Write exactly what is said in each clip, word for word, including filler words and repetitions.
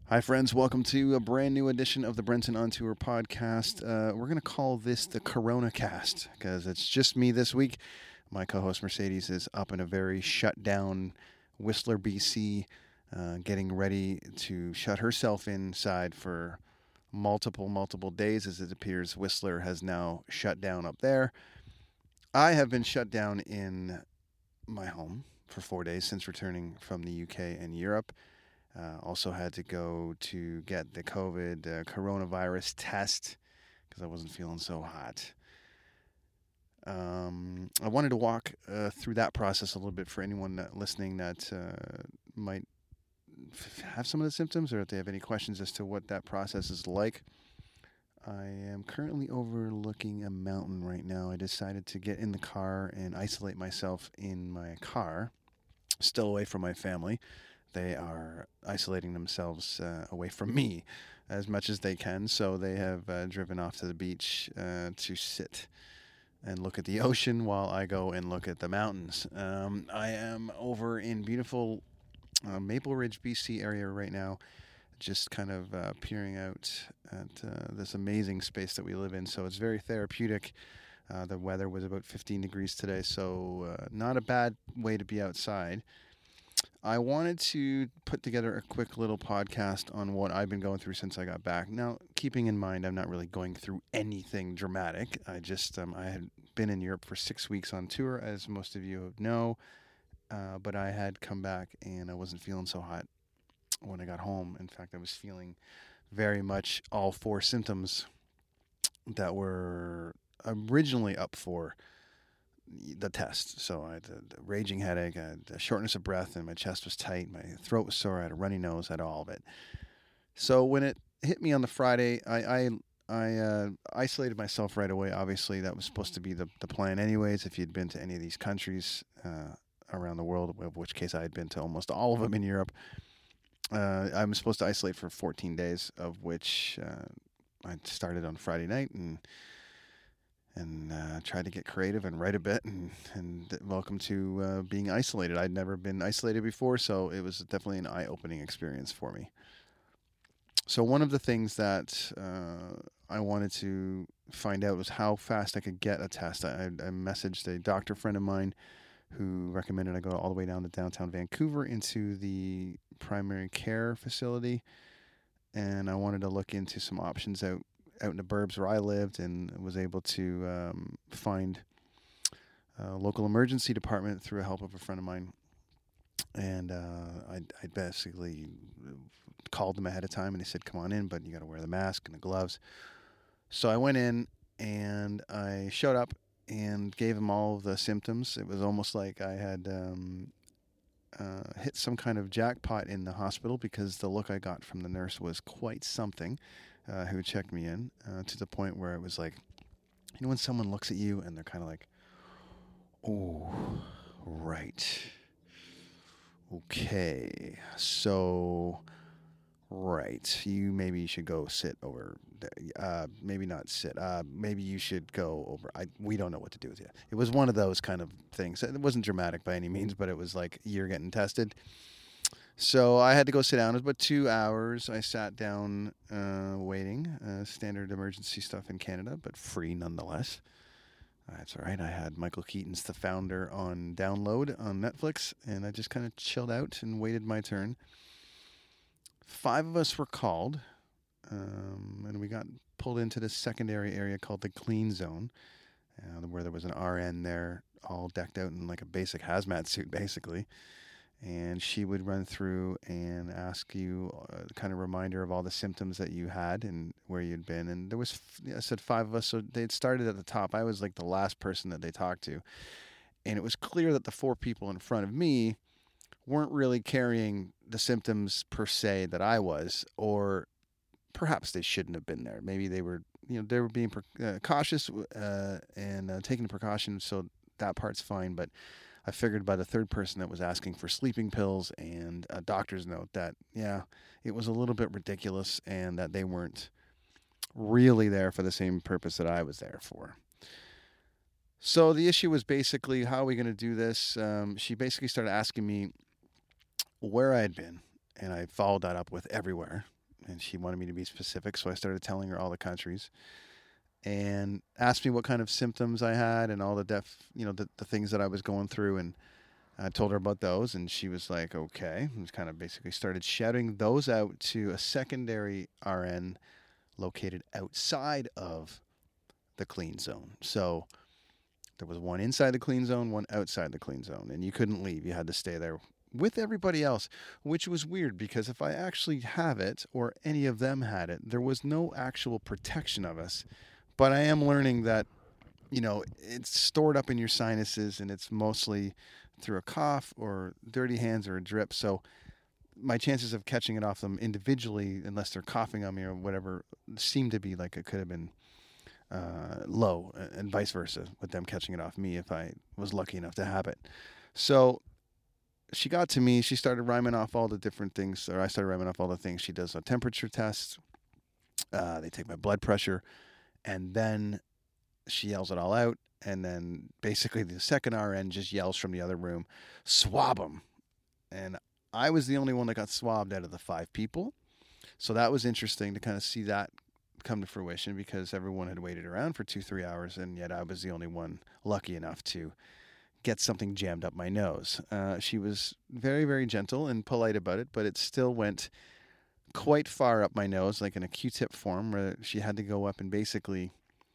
Hi, friends. Welcome to a brand new edition of the Brenton on Tour podcast. Uh, we're going to call this the Corona Cast because it's just me this week. My co host Mercedes is up in a very shut down Whistler, B C, uh, getting ready to shut herself inside for multiple, multiple days as it appears Whistler has now shut down up there. I have been shut down in my home for four days since returning from the U K and Europe. Uh, also had to go to get the COVID uh, coronavirus test because I wasn't feeling so hot. Um, I wanted to walk uh, through that process a little bit for anyone that, listening that uh, might f- have some of the symptoms or if they have any questions as to what that process is like. I am currently overlooking a mountain right now. I decided to get in the car and isolate myself in my car, still away from my family. They are isolating themselves uh, away from me as much as they can. So they have uh, driven off to the beach uh, to sit and look at the ocean while I go and look at the mountains. Um, I am over in beautiful uh, Maple Ridge, B C area right now, just kind of uh, peering out at uh, this amazing space that we live in. So it's very therapeutic. Uh, the weather was about fifteen degrees today, so uh, not a bad way to be outside. I wanted to put together a quick little podcast on what I've been going through since I got back. Now, keeping in mind, I'm not really going through anything dramatic. I just, um, I had been in Europe for six weeks on tour, as most of you know, uh, but I had come back and I wasn't feeling so hot when I got home. In fact, I was feeling very much all four symptoms that were originally up for the test. So I had a, raging headache, I had a shortness of breath, and my chest was tight. My throat was sore. I had a runny nose. I had all of it. So when it hit me on the Friday, I I, I uh, isolated myself right away. Obviously, that was supposed to be the, the plan, anyways. If you'd been to any of these countries uh, around the world, of which case I had been to almost all of them in Europe, uh, I'm supposed to isolate for fourteen days, of which uh, I started on Friday night and and uh, tried to get creative and write a bit and, and welcome to uh, being isolated. I'd never been isolated before, so it was definitely an eye-opening experience for me. So one of the things that uh, I wanted to find out was how fast I could get a test. I, I messaged a doctor friend of mine who recommended I go all the way down to downtown Vancouver into the primary care facility, and I wanted to look into some options out out in the burbs where I lived, and was able to um, find a local emergency department through the help of a friend of mine. And uh, I, I basically called them ahead of time, and they said, "Come on in, but you got to wear the mask and the gloves." So I went in and I showed up and gave them all of the symptoms. It was almost like I had um, uh, hit some kind of jackpot in the hospital because the look I got from the nurse was quite something. Uh, who checked me in uh, to the point where it was like, you know, when someone looks at you and they're kind of like, "Oh, right. Okay. So, right. You maybe you should go sit over. Uh, maybe not sit. Uh, maybe you should go over. I we don't know what to do with you." It was one of those kind of things. It wasn't dramatic by any means, but it was like you're getting tested. So I had to go sit down. It was about two hours. I sat down uh, waiting. Uh, standard emergency stuff in Canada, but free nonetheless. That's all right. I had Michael Keaton's The Founder on download on Netflix, and I just kind of chilled out and waited my turn. Five of us were called, um, and we got pulled into this secondary area called the Clean Zone, uh, where there was an R N there, all decked out in like a basic hazmat suit, basically. And she would run through and ask you a kind of reminder of all the symptoms that you had and where you'd been. And there was, I said, five of us, so they'd started at the top. I was like the last person that they talked to, and it was clear that the four people in front of me weren't really carrying the symptoms per se that I was, or perhaps they shouldn't have been there. Maybe they were, you know, they were being uh, cautious uh, and uh, taking the precautions, so that part's fine. But I figured by the third person that was asking for sleeping pills and a doctor's note that, yeah, it was a little bit ridiculous and that they weren't really there for the same purpose that I was there for. So the issue was basically, how are we going to do this? Um, she basically started asking me where I had been And I followed that up with everywhere. And she wanted me to be specific, so I started telling her all the countries and asked me what kind of symptoms I had and all the def, you know, the, the things that I was going through. And I told her about those, and she was like, okay. And kind of basically started shouting those out to a secondary R N located outside of the clean zone. So there was one inside the clean zone, one outside the clean zone, and you couldn't leave. You had to stay there with everybody else, which was weird because if I actually have it or any of them had it, there was no actual protection of us. But I am learning that, you know, it's stored up in your sinuses and it's mostly through a cough or dirty hands or a drip. So my chances of catching it off them individually, unless they're coughing on me or whatever, seem to be like it could have been uh, low, and vice versa with them catching it off me if I was lucky enough to have it. So she got to me. She started rhyming off all the different things, or I started rhyming off all the things. She does a temperature test. Uh, they take my blood pressure, and then she yells it all out. And then basically the second R N just yells from the other room, swab them. And I was the only one that got swabbed out of the five people. So that was interesting to kind of see that come to fruition because everyone had waited around for two, three hours. And yet I was the only one lucky enough to get something jammed up my nose. Uh, she was very, very gentle and polite about it, but it still went quite far up my nose, like in a Q-tip form, where she had to go up and basically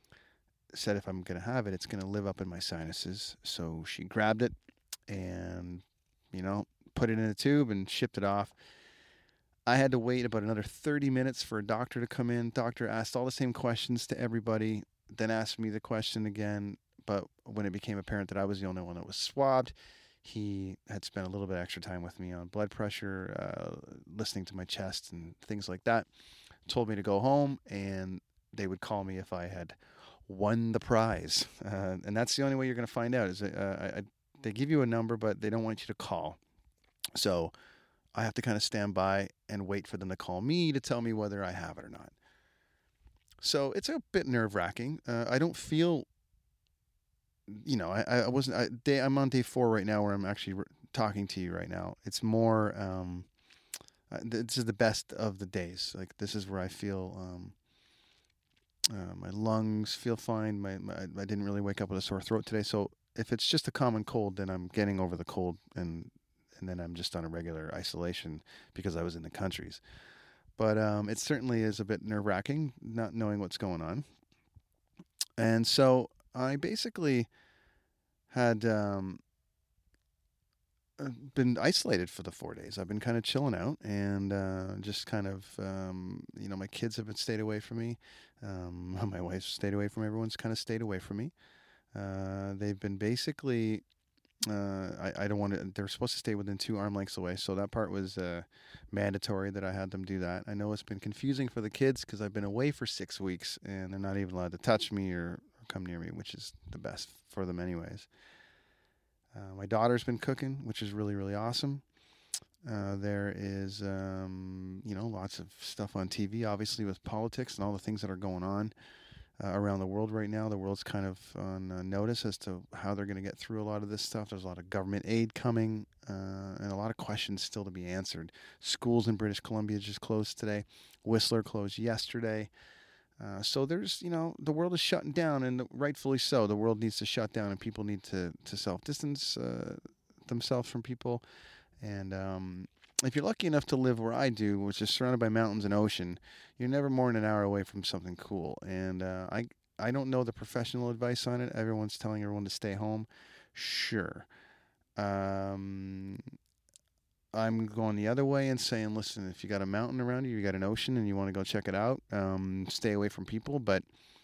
said if I'm going to have it, it's going to live up in my sinuses. So she grabbed it and, you know, put it in a tube and shipped it off. I had to wait about another thirty minutes for a doctor to come in. Doctor asked all the same questions to everybody, then asked me the question again. But when it became apparent that I was the only one that was swabbed, he had spent a little bit extra time with me on blood pressure, uh, listening to my chest and things like that. Told me to go home and they would call me if I had won the prize. Uh, and that's the only way you're going to find out is uh, I, I, they give you a number, but they don't want you to call. So I have to kind of stand by and wait for them to call me to tell me whether I have it or not. So it's a bit nerve wracking. Uh, I don't feel, you know, I, I wasn't, I, day, I'm on day four right now where I'm actually re- talking to you right now. It's more, um, uh, this is the best of the days. Like this is where I feel, um, Uh, my lungs feel fine. My, my I didn't really wake up with a sore throat today. So if it's just a common cold, then I'm getting over the cold, and and then I'm just on a regular isolation because I was in the countries. But um, it certainly is a bit nerve wracking not knowing what's going on. And so I basically had um, been isolated for the four days. I've been kind of chilling out and uh, just kind of, um, you know, my kids have been stayed away from me. Um, my wife's stayed away from me. Everyone's kind of stayed away from me. Uh, they've been basically, uh, I, I don't want to, they're supposed to stay within two arm lengths away. So that part was uh, mandatory that I had them do that. I know it's been confusing for the kids because I've been away for six weeks and they're not even allowed to touch me or, or come near me, which is the best for them anyways. Uh, my daughter's been cooking, which is really, really awesome. Uh, there is, um, you know, lots of stuff on T V, obviously, with politics and all the things that are going on uh, around the world right now. The world's kind of on uh, notice as to how they're going to get through a lot of this stuff. There's a lot of government aid coming uh, and a lot of questions still to be answered. Schools in British Columbia just closed today. Whistler closed yesterday. Uh, so there's, you know, the world is shutting down, and rightfully so. The world needs to shut down, and people need to, to self-distance uh, themselves from people. And um, if you're lucky enough to live where I do, which is surrounded by mountains and ocean, you're never more than an hour away from something cool. And uh, I, I don't know the professional advice on it. Everyone's telling everyone to stay home. Sure. Um, I'm going the other way and saying, listen, if you got a mountain around you, you got an ocean, and you want to go check it out, um, stay away from people. But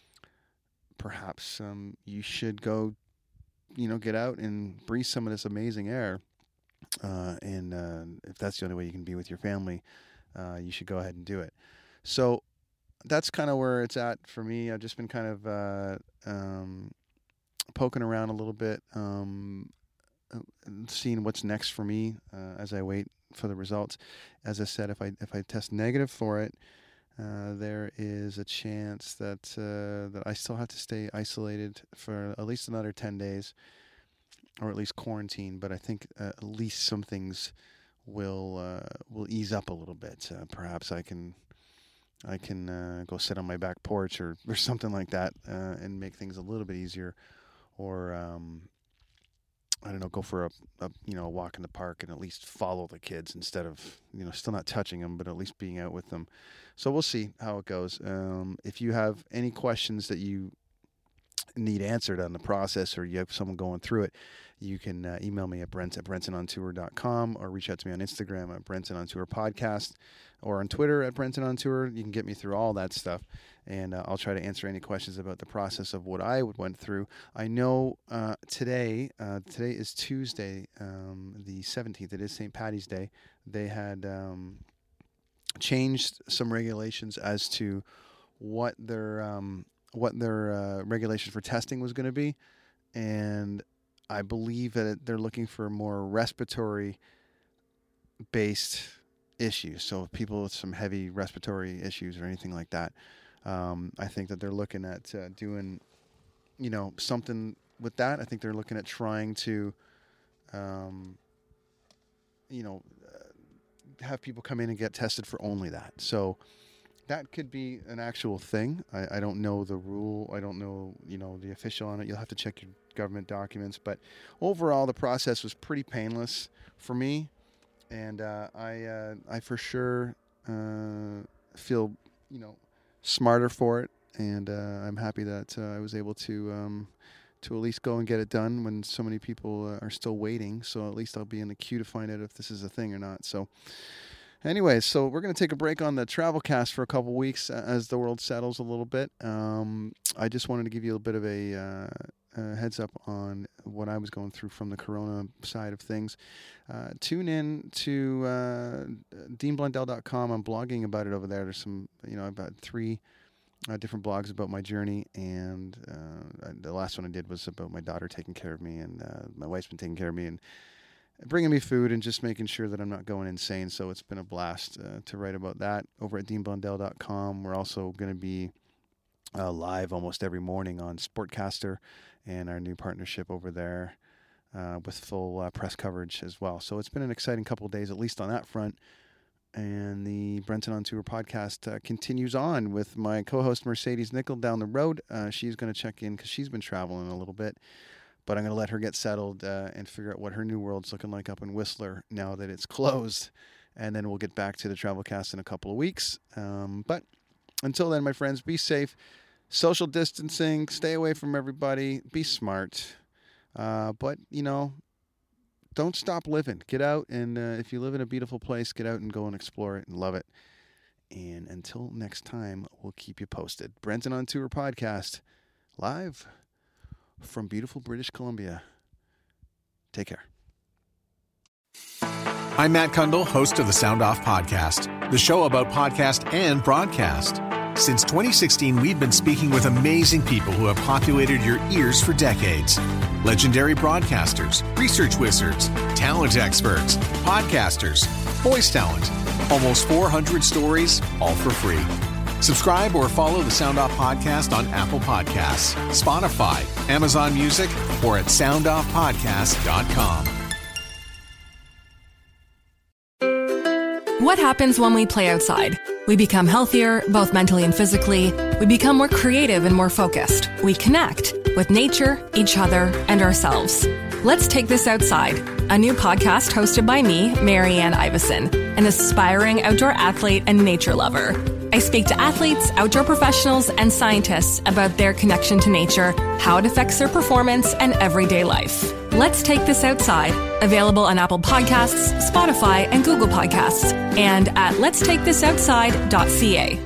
perhaps um, you should go, you know, get out and breathe some of this amazing air. Uh, and uh, if that's the only way you can be with your family, uh, you should go ahead and do it. So that's kind of where it's at for me. I've just been kind of uh, um, poking around a little bit. Um, seeing what's next for me uh, as I wait for the results. As I said, if I if I test negative for it, uh, there is a chance that uh, that I still have to stay isolated for at least another ten days, or at least quarantine. But I think uh, at least some things will uh, will ease up a little bit. Uh, perhaps I can I can uh, go sit on my back porch or, or something like that uh, and make things a little bit easier, or um, I don't know, go for a, a you know a walk in the park and at least follow the kids instead of you know still not touching them, but at least being out with them. So we'll see how it goes. Um, if you have any questions that you need answered on the process, or you have someone going through it, you can uh, email me at brent at brentonontour dot com, or reach out to me on Instagram at Brenton on Tour Podcast, or on Twitter at Brenton on Tour. You can get me through all that stuff, and uh, I'll try to answer any questions about the process of what I went through. I know uh, today, uh, today is Tuesday, um, the seventeenth. It is Saint Paddy's Day. They had um, changed some regulations as to what their um, what their uh, regulations for testing was going to be, and I believe that they're looking for more respiratory based issues. So people with some heavy respiratory issues or anything like that, um, I think that they're looking at uh, doing, you know, something with that. I think they're looking at trying to, um, you know, uh, have people come in and get tested for only that. So that could be an actual thing. I, I don't know the rule. I don't know, you know, the official on it. You'll have to check your government documents. But overall, the process was pretty painless for me. And uh, I uh, I for sure uh, feel, you know, smarter for it. And uh, I'm happy that uh, I was able to um, to at least go and get it done when so many people uh, are still waiting. So at least I'll be in the queue to find out if this is a thing or not. So anyways, so we're going to take a break on the Travelcast for a couple weeks as the world settles a little bit. Um, I just wanted to give you a bit of a, uh, a heads up on what I was going through from the Corona side of things. Uh, tune in to uh, dean blundell dot com. I'm blogging about it over there. There's some, you know, about three uh, different blogs about my journey, and uh, the last one I did was about my daughter taking care of me, and uh, my wife's been taking care of me, and bringing me food and just making sure that I'm not going insane. So it's been a blast uh, to write about that over at dean blundell dot com. We're also going to be uh, live almost every morning on Sportcaster and our new partnership over there uh, with full uh, press coverage as well. So it's been an exciting couple of days, at least on that front. And the Brenton on Tour podcast uh, continues on with my co-host Mercedes Nickel down the road. Uh, she's going to check in because she's been traveling a little bit. But I'm going to let her get settled uh, and figure out what her new world's looking like up in Whistler now that it's closed. And then we'll get back to the Travelcast in a couple of weeks. Um, but until then, my friends, be safe. Social distancing. Stay away from everybody. Be smart. Uh, but, you know, don't stop living. Get out. And uh, if you live in a beautiful place, get out and go and explore it and love it. And until next time, we'll keep you posted. Brenton on Tour podcast live from beautiful British Columbia. Take care. I'm Matt Kundle, host of the Sound Off Podcast, the show about podcast and broadcast. Since twenty sixteen, we've been speaking with amazing people who have populated your ears for decades. Legendary broadcasters, research wizards, talent experts, podcasters, voice talent. Almost four hundred stories, all for free. Subscribe or follow the Sound Off Podcast on Apple Podcasts, Spotify, Amazon Music, or at sound off podcast dot com. What happens when we play outside? We become healthier, both mentally and physically. We become more creative and more focused. We connect with nature, each other, and ourselves. Let's Take This Outside, a new podcast hosted by me, Marianne Iveson, an aspiring outdoor athlete and nature lover. I speak to athletes, outdoor professionals, and scientists about their connection to nature, how it affects their performance, and everyday life. Let's Take This Outside, available on Apple Podcasts, Spotify, and Google Podcasts, and at lets take this outside dot c a.